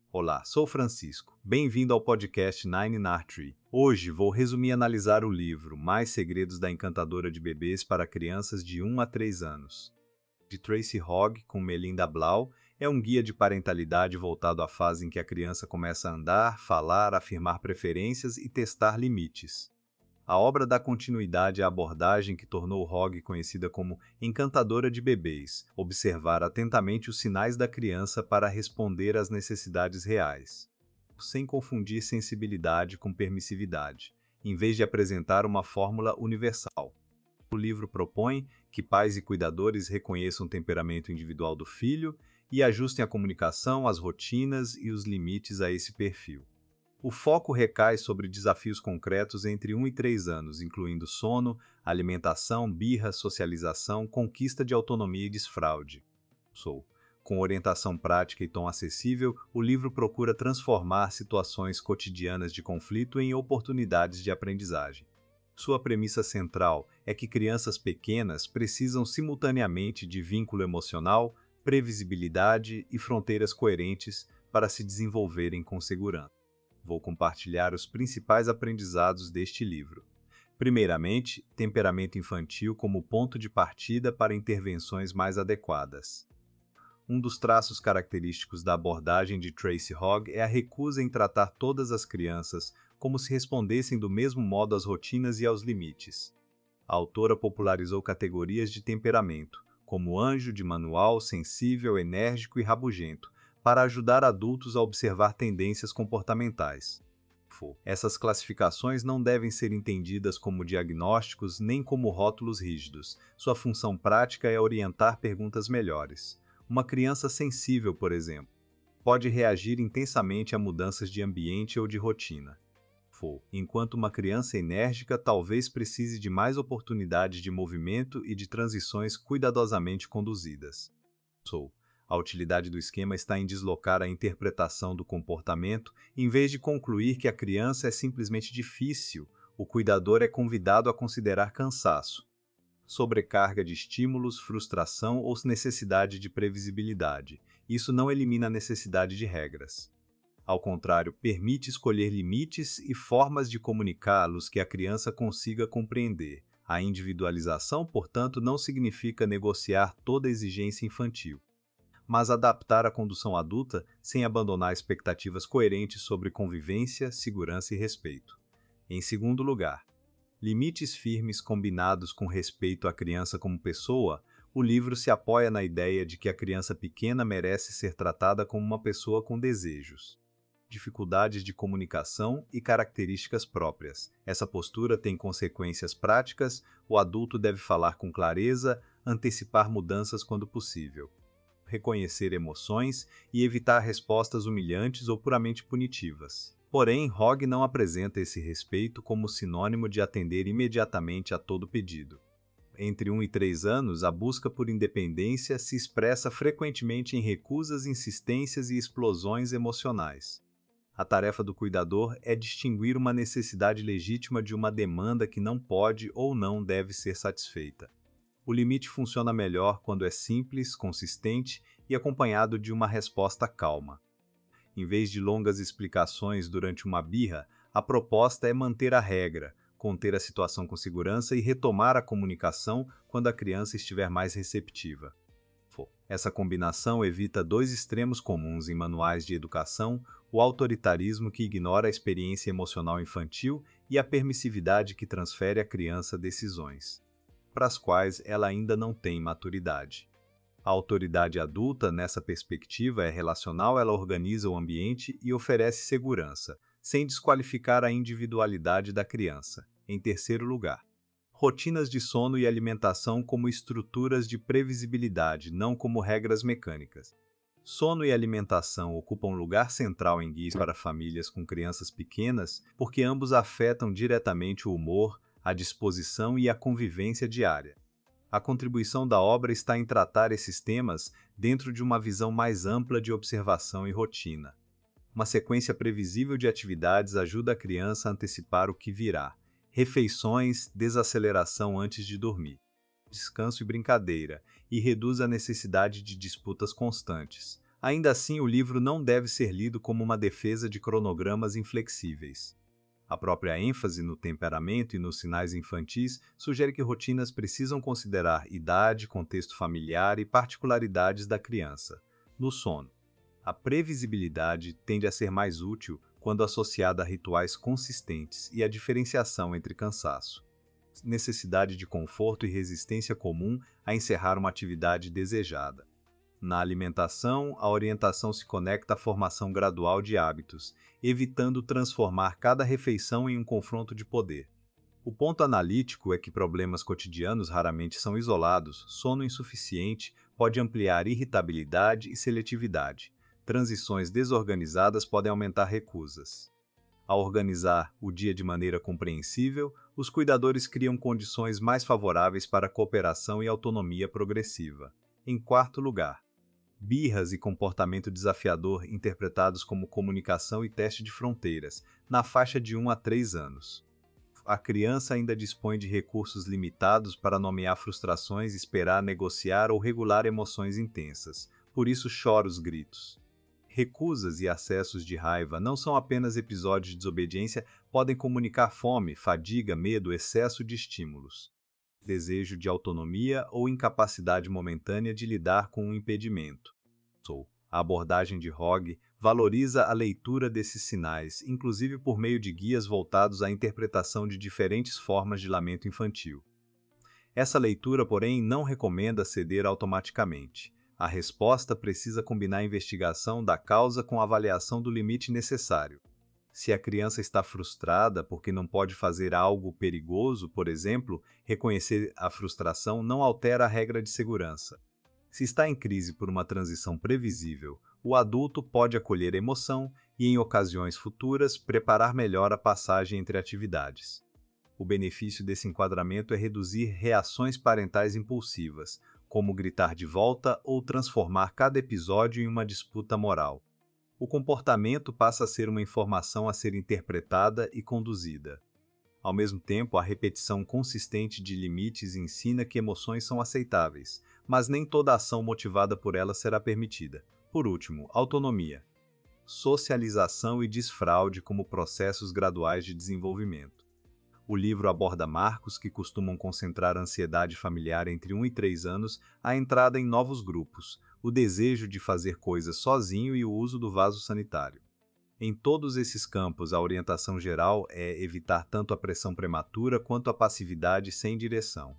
Olá, sou Francisco. Bem-vindo ao podcast Nine Nar Tree. Hoje vou resumir e analisar o livro Mais Segredos da Encantadora de Bebês para Crianças de 1 a 3 anos, de Tracy Hogg com Melinda Blau. É um guia de parentalidade voltado à fase em que a criança começa a andar, falar, afirmar preferências e testar limites. A obra dá continuidade à abordagem que tornou Hogg conhecida como encantadora de bebês, observar atentamente os sinais da criança para responder às necessidades reais, sem confundir sensibilidade com permissividade, em vez de apresentar uma fórmula universal. O livro propõe que pais e cuidadores reconheçam o temperamento individual do filho e ajustem a comunicação, as rotinas e os limites a esse perfil. O foco recai sobre desafios concretos entre 1 e 3 anos, incluindo sono, alimentação, birra, socialização, conquista de autonomia e desfraude. Com orientação prática e tom acessível, o livro procura transformar situações cotidianas de conflito em oportunidades de aprendizagem. Sua premissa central é que crianças pequenas precisam simultaneamente de vínculo emocional, previsibilidade e fronteiras coerentes para se desenvolverem com segurança. Vou compartilhar os principais aprendizados deste livro. Primeiramente, temperamento infantil como ponto de partida para intervenções mais adequadas. Um dos traços característicos da abordagem de Tracy Hogg é a recusa em tratar todas as crianças como se respondessem do mesmo modo às rotinas e aos limites. A autora popularizou categorias de temperamento, como anjo de manual, sensível, enérgico e rabugento, para ajudar adultos a observar tendências comportamentais. Essas classificações não devem ser entendidas como diagnósticos nem como rótulos rígidos. Sua função prática é orientar perguntas melhores. Uma criança sensível, por exemplo, pode reagir intensamente a mudanças de ambiente ou de rotina, enquanto uma criança enérgica talvez precise de mais oportunidades de movimento e de transições cuidadosamente conduzidas. A utilidade do esquema está em deslocar a interpretação do comportamento, em vez de concluir que a criança é simplesmente difícil, o cuidador é convidado a considerar cansaço, sobrecarga de estímulos, frustração ou necessidade de previsibilidade. Isso não elimina a necessidade de regras. Ao contrário, permite escolher limites e formas de comunicá-los que a criança consiga compreender. A individualização, portanto, não significa negociar toda a exigência infantil, mas adaptar a condução adulta sem abandonar expectativas coerentes sobre convivência, segurança e respeito. Em segundo lugar, limites firmes combinados com respeito à criança como pessoa. O livro se apoia na ideia de que a criança pequena merece ser tratada como uma pessoa com desejos, dificuldades de comunicação e características próprias. Essa postura tem consequências práticas. O adulto deve falar com clareza, antecipar mudanças quando possível, reconhecer emoções e evitar respostas humilhantes ou puramente punitivas. Porém, Hogg não apresenta esse respeito como sinônimo de atender imediatamente a todo pedido. Entre 1 e 3 anos, a busca por independência se expressa frequentemente em recusas, insistências e explosões emocionais. A tarefa do cuidador é distinguir uma necessidade legítima de uma demanda que não pode ou não deve ser satisfeita. O limite funciona melhor quando é simples, consistente e acompanhado de uma resposta calma. Em vez de longas explicações durante uma birra, a proposta é manter a regra, conter a situação com segurança e retomar a comunicação quando a criança estiver mais receptiva. Essa combinação evita dois extremos comuns em manuais de educação: o autoritarismo que ignora a experiência emocional infantil e a permissividade que transfere à criança decisões para as quais ela ainda não tem maturidade. A autoridade adulta, nessa perspectiva, é relacional. Ela organiza o ambiente e oferece segurança, sem desqualificar a individualidade da criança. Em terceiro lugar, rotinas de sono e alimentação como estruturas de previsibilidade, não como regras mecânicas. Sono e alimentação ocupam lugar central em guias para famílias com crianças pequenas porque ambos afetam diretamente o humor, a disposição e a convivência diária. A contribuição da obra está em tratar esses temas dentro de uma visão mais ampla de observação e rotina. Uma sequência previsível de atividades ajuda a criança a antecipar o que virá: refeições, desaceleração antes de dormir, descanso e brincadeira, e reduz a necessidade de disputas constantes. Ainda assim, o livro não deve ser lido como uma defesa de cronogramas inflexíveis. A própria ênfase no temperamento e nos sinais infantis sugere que rotinas precisam considerar idade, contexto familiar e particularidades da criança. No sono, a previsibilidade tende a ser mais útil quando associada a rituais consistentes e a diferenciação entre cansaço, necessidade de conforto e resistência comum a encerrar uma atividade desejada. Na alimentação, a orientação se conecta à formação gradual de hábitos, evitando transformar cada refeição em um confronto de poder. O ponto analítico é que problemas cotidianos raramente são isolados, sono insuficiente pode ampliar irritabilidade e seletividade. Transições desorganizadas podem aumentar recusas. Ao organizar o dia de maneira compreensível, os cuidadores criam condições mais favoráveis para a cooperação e autonomia progressiva. Em quarto lugar, birras e comportamento desafiador interpretados como comunicação e teste de fronteiras, na faixa de 1 a 3 anos. A criança ainda dispõe de recursos limitados para nomear frustrações, esperar, negociar ou regular emoções intensas. Por isso chora os gritos. Recusas e acessos de raiva não são apenas episódios de desobediência, podem comunicar fome, fadiga, medo, excesso de estímulos, desejo de autonomia ou incapacidade momentânea de lidar com um impedimento. A abordagem de Hogg valoriza a leitura desses sinais, inclusive por meio de guias voltados à interpretação de diferentes formas de lamento infantil. Essa leitura, porém, não recomenda ceder automaticamente. A resposta precisa combinar a investigação da causa com a avaliação do limite necessário. Se a criança está frustrada porque não pode fazer algo perigoso, por exemplo, reconhecer a frustração não altera a regra de segurança. Se está em crise por uma transição previsível, o adulto pode acolher a emoção e, em ocasiões futuras, preparar melhor a passagem entre atividades. O benefício desse enquadramento é reduzir reações parentais impulsivas, como gritar de volta ou transformar cada episódio em uma disputa moral. O comportamento passa a ser uma informação a ser interpretada e conduzida. Ao mesmo tempo, a repetição consistente de limites ensina que emoções são aceitáveis, mas nem toda ação motivada por elas será permitida. Por último, autonomia, socialização e desfraude como processos graduais de desenvolvimento. O livro aborda marcos que costumam concentrar a ansiedade familiar entre 1 e 3 anos, a entrada em novos grupos, o desejo de fazer coisas sozinho e o uso do vaso sanitário. Em todos esses campos, a orientação geral é evitar tanto a pressão prematura quanto a passividade sem direção.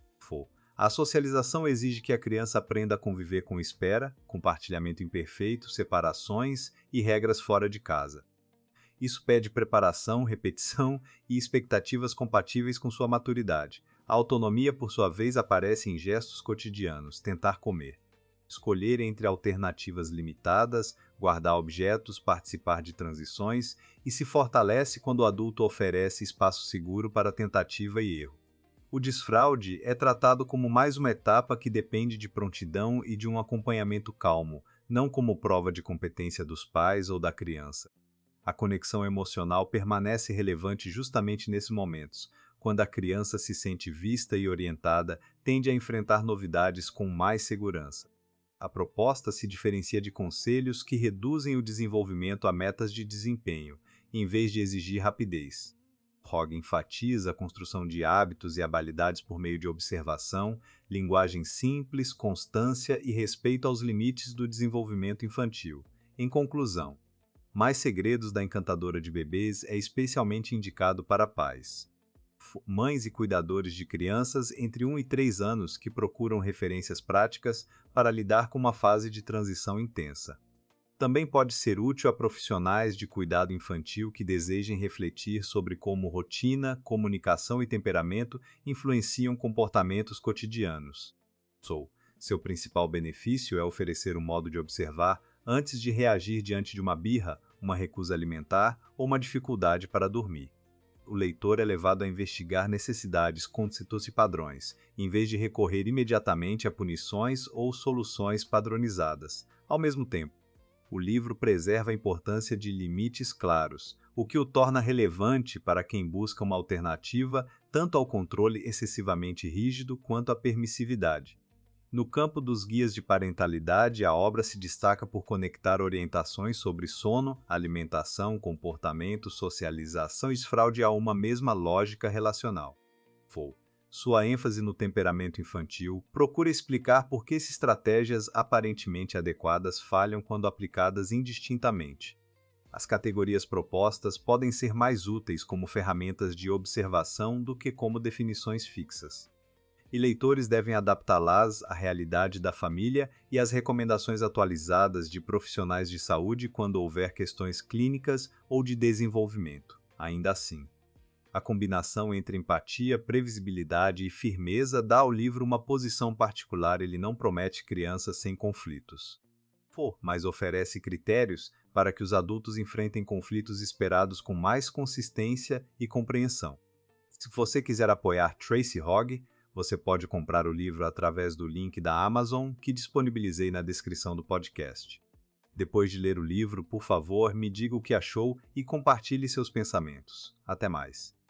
A socialização exige que a criança aprenda a conviver com espera, compartilhamento imperfeito, separações e regras fora de casa. Isso pede preparação, repetição e expectativas compatíveis com sua maturidade. A autonomia, por sua vez, aparece em gestos cotidianos, tentar comer, escolher entre alternativas limitadas, guardar objetos, participar de transições e se fortalece quando o adulto oferece espaço seguro para tentativa e erro. O desfraude é tratado como mais uma etapa que depende de prontidão e de um acompanhamento calmo, não como prova de competência dos pais ou da criança. A conexão emocional permanece relevante justamente nesses momentos, quando a criança se sente vista e orientada, tende a enfrentar novidades com mais segurança. A proposta se diferencia de conselhos que reduzem o desenvolvimento a metas de desempenho, em vez de exigir rapidez. Hogg enfatiza a construção de hábitos e habilidades por meio de observação, linguagem simples, constância e respeito aos limites do desenvolvimento infantil. Em conclusão, Mais Segredos da Encantadora de Bebês é especialmente indicado para pais, mães e cuidadores de crianças entre 1 e 3 anos que procuram referências práticas para lidar com uma fase de transição intensa. Também pode ser útil a profissionais de cuidado infantil que desejem refletir sobre como rotina, comunicação e temperamento influenciam comportamentos cotidianos. Seu principal benefício é oferecer um modo de observar antes de reagir diante de uma birra, uma recusa alimentar ou uma dificuldade para dormir. O leitor é levado a investigar necessidades, conceitos e padrões, em vez de recorrer imediatamente a punições ou soluções padronizadas. Ao mesmo tempo, o livro preserva a importância de limites claros, o que o torna relevante para quem busca uma alternativa tanto ao controle excessivamente rígido quanto à permissividade. No campo dos guias de parentalidade, a obra se destaca por conectar orientações sobre sono, alimentação, comportamento, socialização e fraude a uma mesma lógica relacional. Sua ênfase no temperamento infantil procura explicar por que essas estratégias aparentemente adequadas falham quando aplicadas indistintamente. As categorias propostas podem ser mais úteis como ferramentas de observação do que como definições fixas. E leitores devem adaptá-las à realidade da família e às recomendações atualizadas de profissionais de saúde quando houver questões clínicas ou de desenvolvimento. Ainda assim, a combinação entre empatia, previsibilidade e firmeza dá ao livro uma posição particular. Ele não promete crianças sem conflitos, mas oferece critérios para que os adultos enfrentem conflitos esperados com mais consistência e compreensão. Se você quiser apoiar Tracy Hogg, você pode comprar o livro através do link da Amazon que disponibilizei na descrição do podcast. Depois de ler o livro, por favor, me diga o que achou e compartilhe seus pensamentos. Até mais!